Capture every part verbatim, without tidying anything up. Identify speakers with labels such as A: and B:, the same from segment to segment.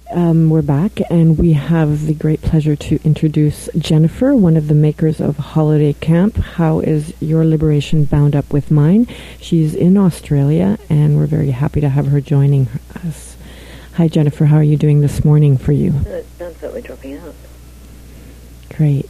A: Um, we're back, and we have the great pleasure to introduce Jennifer, one of the makers of Holiday Camp. How is your liberation bound up with mine? She's in Australia, and we're very happy to have her joining us. Hi, Jennifer. How are you doing this morning for you?
B: It sounds like we're dropping out.
A: Great.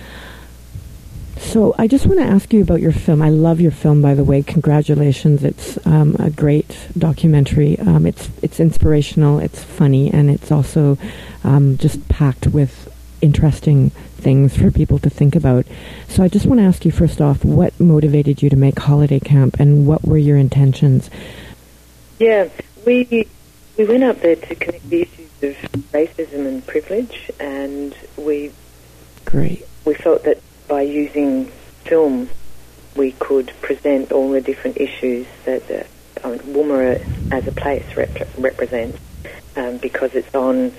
A: So I just want to ask you about your film. I love your film, by the way. Congratulations. It's um, a great documentary. Um, it's it's inspirational, it's funny, and it's also um, just packed with interesting things for people to think about. So I just want to ask you, first off, what motivated you to make Holiday Camp, and what were your intentions?
B: Yeah, we we went up there to connect the issues of racism and privilege, and we
A: Great.
B: we felt that by using film, we could present all the different issues that uh, um, Woomera as a place rep- represents, um, because it's on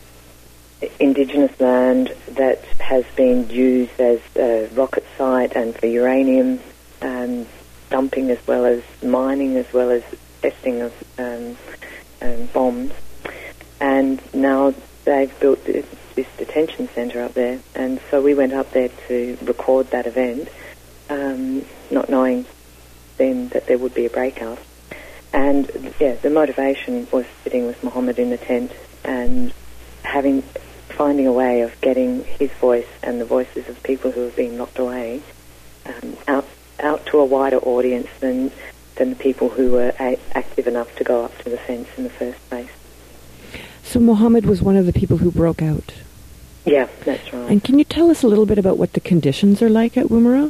B: Indigenous land that has been used as a rocket site and for uranium um, dumping, as well as mining, as well as testing of um, um, bombs. And now they've built this, this detention centre up there, and so we went up there to record that event, um, not knowing then that there would be a breakout. And yeah, the motivation was sitting with Mohammed in the tent and having, finding a way of getting his voice and the voices of people who have been locked away um, out out to a wider audience than than the people who were a- active enough to go up to the fence in the first place.
A: So Mohammed was one of the people who broke out.
B: Yeah, that's right.
A: And can you tell us a little bit about what the conditions are like at Woomera?
B: Um,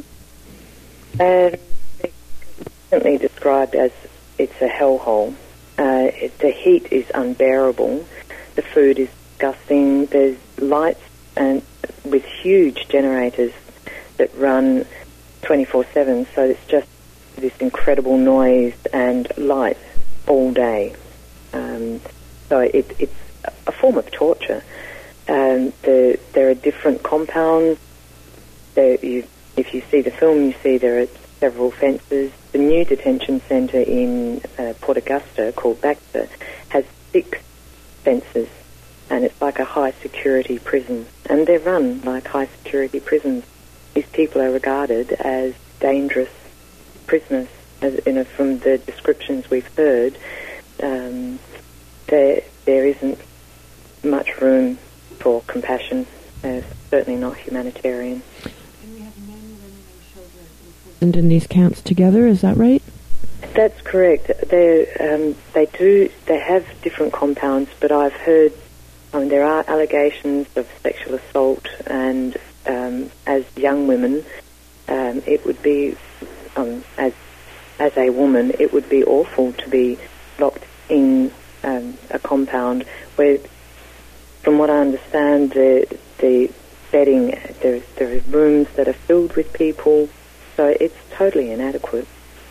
B: it's consistently described as it's a hellhole. Uh, it, the heat is unbearable. The food is disgusting. There's lights and with huge generators that run twenty-four seven, so it's just this incredible noise and light all day. Um, so it, it's a form of torture. Um, the, there are different compounds. There, you, if you see the film, you see there are several fences. The new detention centre in uh, Port Augusta, called Baxter, has six fences, and it's like a high-security prison. And they're run like high-security prisons. These people are regarded as dangerous prisoners. As, you know, from the descriptions we've heard, um, there there isn't much room for compassion. Uh, certainly not humanitarian.
A: And we have men, women, and children imprisoned in these camps together. Is that right?
B: That's correct. They um, they do they have different compounds, but I've heard I mean, there are allegations of sexual assault, and um, as young women, um, it would be um, as as a woman, it would be awful to be locked in um, a compound where, from what I understand, the the bedding, there there are rooms that are filled with people, so it's totally inadequate.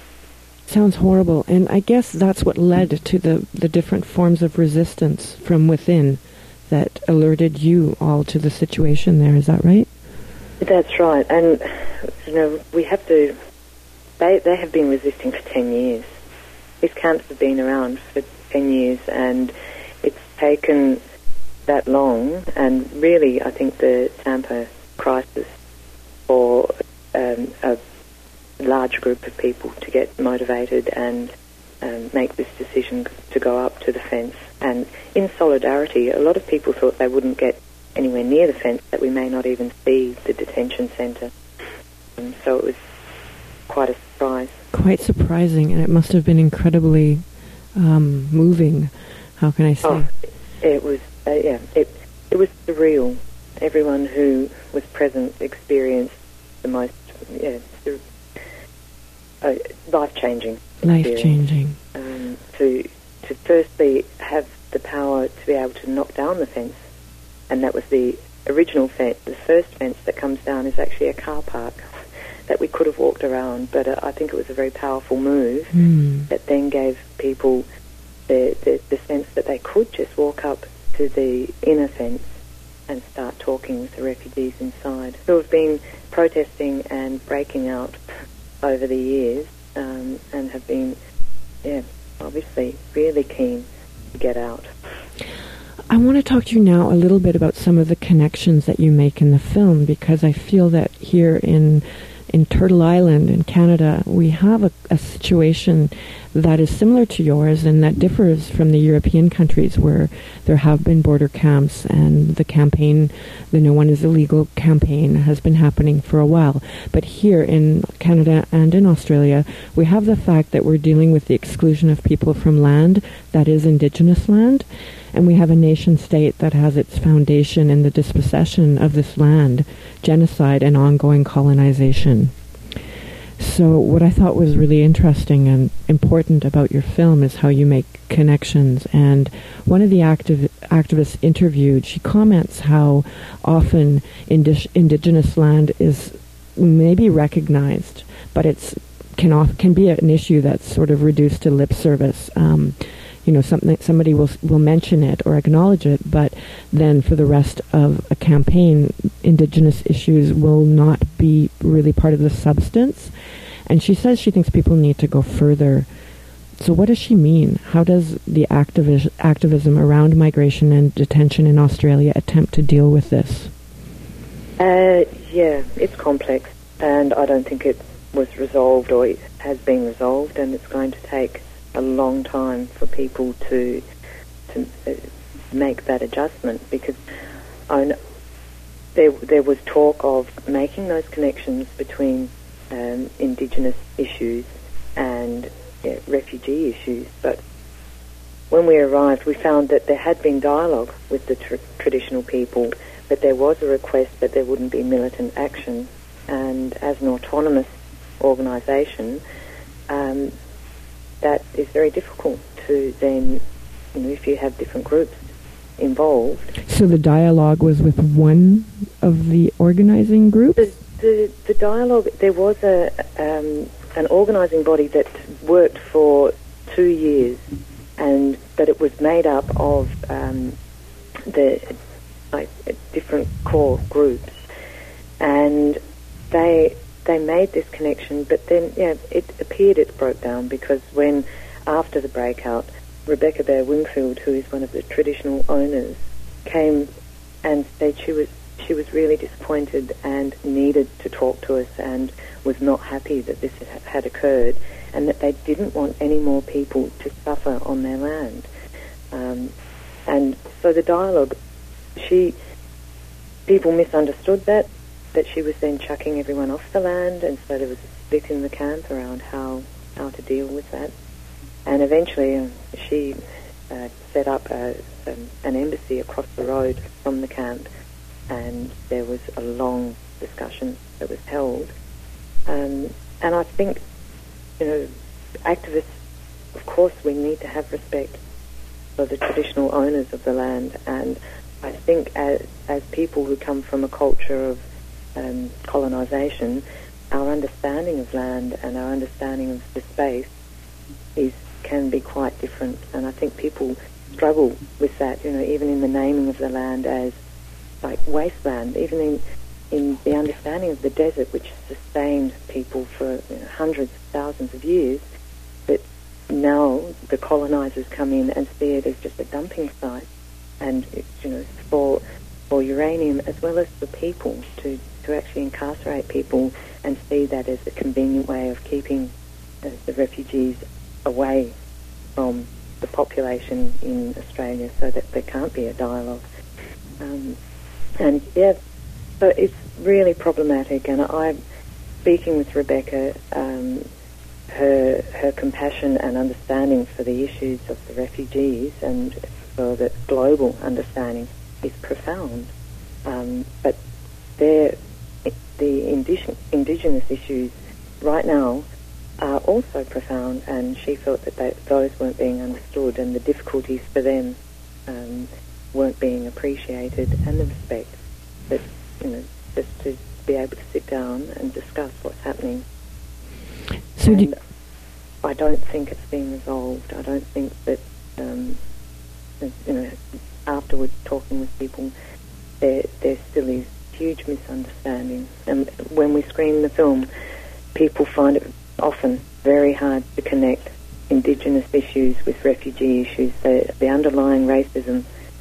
A: Sounds horrible, and I guess that's what led to the, the different forms of resistance from within that alerted you all to the situation there. Is that right?
B: That's right, and you know we have to. They they have been resisting for ten years. These camps have been around for ten years, and it's taken that long. And really, I think the Tampa crisis for um, a large group of people to get motivated and um, make this decision to go up to the fence. And in solidarity, a lot of people thought they wouldn't get anywhere near the fence, that we may not even see the detention centre. And so it was quite a surprise.
A: Quite surprising, and it must have been incredibly um, moving. How can I say?
B: Oh, it was, uh, yeah, it, it was surreal. Everyone who was present experienced the most, yeah, sur- uh, life-changing.
A: Life-changing.
B: Um, to to firstly have the power to be able to knock down the fence, and that was the original fence. The first fence that comes down is actually a car park that we could have walked around, but uh, I think it was a very powerful move
A: mm.
B: that then gave people the, the the sense that they could just walk up to the inner fence and start talking with the refugees inside, who have been protesting and breaking out over the years, um, and have been, yeah, obviously really keen to get out.
A: I want to talk to you now a little bit about some of the connections that you make in the film, because I feel that here in in Turtle Island in Canada, we have a, a situation that is similar to yours and that differs from the European countries where there have been border camps, and the campaign, the No One Is Illegal campaign, has been happening for a while. But here in Canada and in Australia, we have the fact that we're dealing with the exclusion of people from land that is Indigenous land, and we have a nation-state that has its foundation in the dispossession of this land, genocide, and ongoing colonization. So what I thought was really interesting and important about your film is how you make connections. And one of the activ- activists interviewed, she comments how often indi- Indigenous land is maybe recognized, but it's can off- can be an issue that's sort of reduced to lip service. Um, You know, something somebody will will mention it or acknowledge it, but then for the rest of a campaign, Indigenous issues will not be really part of the substance. And she says she thinks people need to go further. So what does she mean? How does the activis- activism around migration and detention in Australia attempt to deal with this?
B: Uh, yeah, it's complex, and I don't think it was resolved or it has been resolved, and it's going to take a long time for people to to uh, make that adjustment, because I know there there was talk of making those connections between um, Indigenous issues and yeah, refugee issues, but when we arrived, we found that there had been dialogue with the tr- traditional people, but there was a request that there wouldn't be militant action, and as an autonomous organisation, um, that is very difficult to then, you know, if you have different groups involved.
A: So the dialogue was with one of the organising groups?
B: The, the, the dialogue, there was a um, an organising body that worked for two years, and but it was made up of um, the like different core groups, and they they made this connection, but then yeah, it appeared it broke down, because when after the breakout, Rebecca Bear Wingfield, who is one of the traditional owners, came and said she was she was really disappointed and needed to talk to us and was not happy that this had occurred, and that they didn't want any more people to suffer on their land. Um, and so the dialogue, she people misunderstood that, that she was then chucking everyone off the land, and so there was a split in the camp around how, how to deal with that. And eventually uh, she uh, set up a, um, an embassy across the road from the camp, and there was a long discussion that was held. Um, and I think, you know, activists, of course, we need to have respect for the traditional owners of the land, and I think as, as people who come from a culture of um, colonisation, our understanding of land and our understanding of the space is can be quite different, and I think people struggle with that, you know, even in the naming of the land as like wasteland, even in in the understanding of the desert, which sustained people for you know, hundreds of thousands of years, but now the colonisers come in and see it as just a dumping site, and you know, for for uranium as well as for people to to actually incarcerate people and see that as a convenient way of keeping uh, the refugees away from the population in Australia, so that there can't be a dialogue. Um, and yeah, so it's really problematic. And I'm speaking with Rebecca, um, her her compassion and understanding for the issues of the refugees and for the global understanding is profound. Um, but there, the indig- indigenous issues right now are also profound, and she felt that they, those weren't being understood, and the difficulties for them um, weren't being appreciated, and the respect that, you know, just to be able to sit down and discuss what's happening.
A: So
B: and
A: do
B: I don't think it's been resolved. I don't think that, um, you know, afterwards talking with people, there, there still is huge misunderstanding. And when we screen the film, people find it often very hard to connect Indigenous issues with refugee issues. The, the underlying racism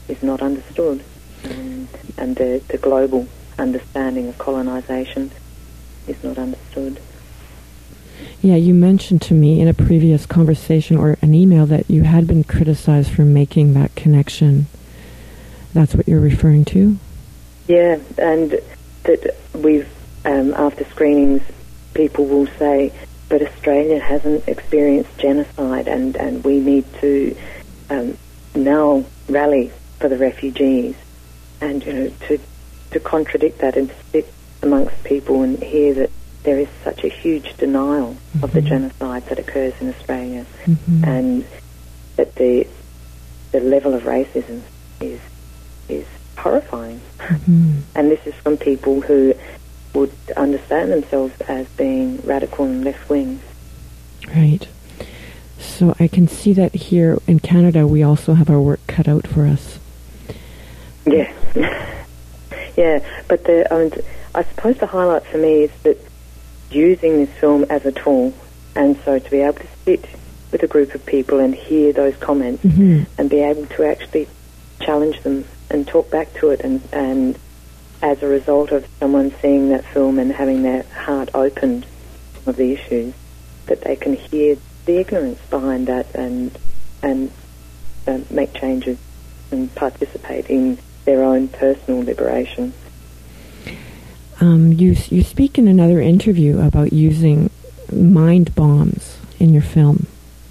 B: is not understood, um, and the, the global understanding of colonisation is not understood.
A: Yeah, you mentioned to me in a previous conversation or an email that you had been criticized for making that connection. That's what you're referring to?
B: Yeah, and that we've, um, after screenings, people will say, but Australia hasn't experienced genocide, and, and we need to um, now rally for the refugees. And, you know, to, to contradict that and to sit amongst people and hear that there is such a huge denial mm-hmm. of the genocide that occurs in Australia, mm-hmm. and that the the level of racism is is horrifying. Mm-hmm. And this is from people who would understand themselves as being radical and left-wing.
A: Right. So I can see that here in Canada we also have our work cut out for us.
B: Yeah. Yeah, but the, I, mean, I suppose the highlight for me is that using this film as a tool, and so to be able to sit with a group of people and hear those comments mm-hmm. and be able to actually challenge them and talk back to it, and, and as a result of someone seeing that film and having their heart opened of the issues, that they can hear the ignorance behind that and and uh, make changes and participate in their own personal liberation.
A: Um, you you speak in another interview about using mind bombs in your film.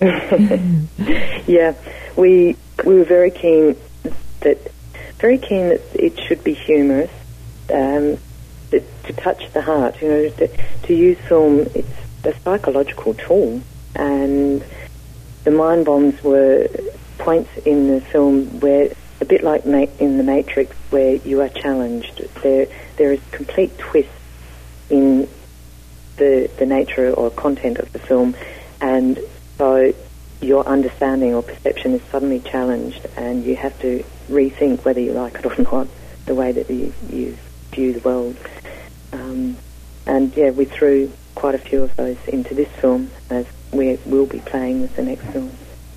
B: Yeah, we we were very keen that very keen that it should be humorous, um, to, to touch the heart. You know, to, to use film, it's a psychological tool, and the mind bombs were points in the film where, a bit like ma- in The Matrix, where you are challenged. There, there is complete twist in the the nature or content of the film, and so your understanding or perception is suddenly challenged, and you have to rethink whether you like it or not, the way that you, you view the world. Um, and yeah, we threw quite a few of those into this film, as we will be playing with the next film.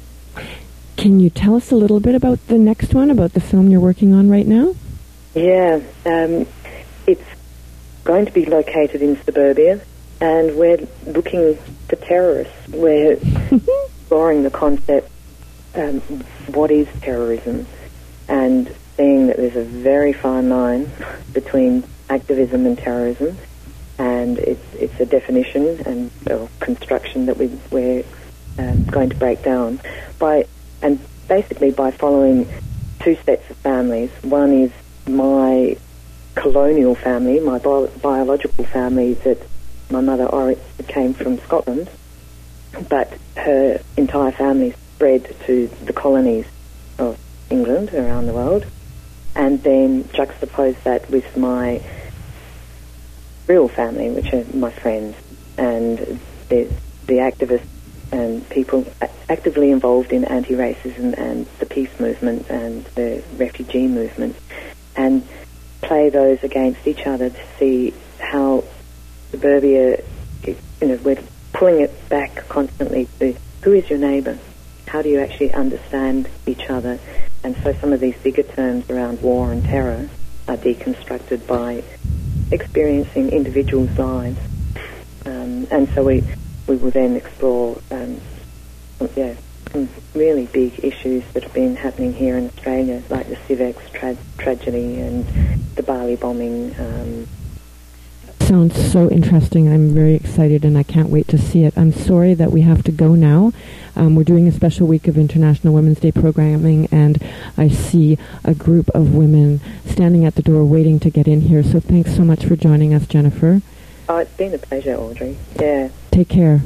A: Can you tell us a little bit about the next one, about the film you're working on right now?
B: Yeah, um, it's going to be located in suburbia, and we're looking for terrorists. We're exploring the concept, um, what is terrorism, and seeing that there's a very fine line between activism and terrorism, and it's, it's a definition and or construction that we, we're um, going to break down by, and basically by following two sets of families. One is my colonial family, my bio- biological family, that my mother ori- came from Scotland, but her entire family spread to the colonies of England around the world, and then juxtapose that with my real family, which are my friends, and the, the activists and people actively involved in anti-racism and the peace movement and the refugee movement, and play those against each other to see how suburbia, you know, we're pulling it back constantly to who is your neighbour, how do you actually understand each other, and so some of these bigger terms around war and terror are deconstructed by experiencing individuals' lives, um, and so we we will then explore um, yeah, some really big issues that have been happening here in Australia, like the Civex tra- tragedy and the Bali bombing. Um.
A: Sounds so interesting. I'm very excited and I can't wait to see it. I'm sorry that we have to go now. Um, we're doing a special week of International Women's Day programming, and I see a group of women standing at the door waiting to get in here. So thanks so much for joining us, Jennifer.
B: Oh, it's been a pleasure, Audrey. Yeah.
A: Take care.